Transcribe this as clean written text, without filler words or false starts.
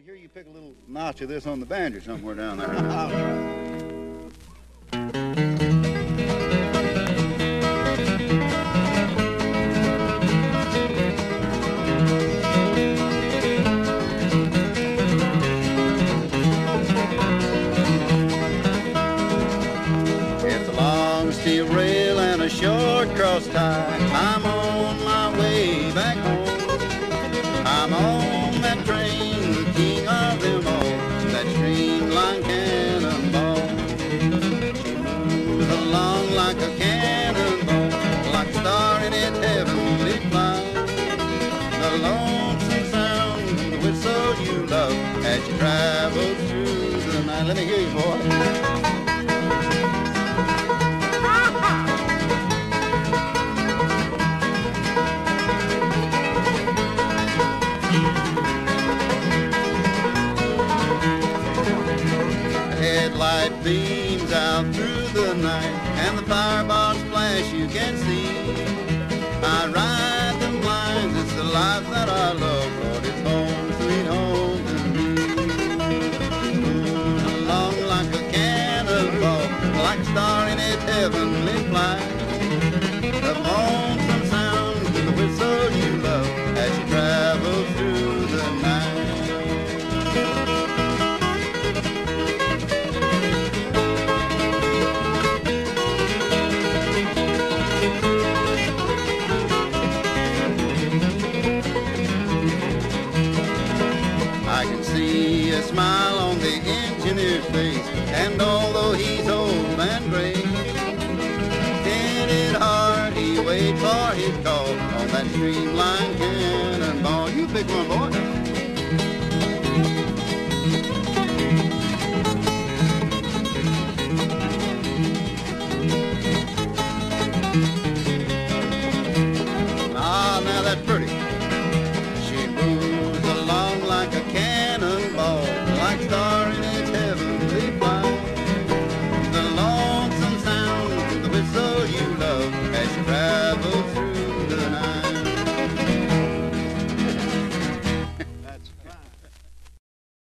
to hear you pick a little notch of this on the banjo somewhere down there. I'll try. It's a long steel rail and a short cross tie. I'm on my way back home. I'm on that train, the king of them all, that streamline cannonball. She moves along like a cannonball, like a star in its heavenly flight. The lonesome sound, the whistle you love, as you travel through the night. Let me hear you, boy. Headlight beams out through the night, and the firebox flash you can see. I ride them lines, it's the life that I love, Lord, it's home, sweet home to me. Moving along like a cannonball, like a star in its heavenly flight. The lonesome sound to the whistle you love, as you travel through the night. I can see a smile on the engineer's face, and although he's old and gray, in hard he waits for his call on that streamline cannonball. You pick one, boy. Ah, now that's pretty.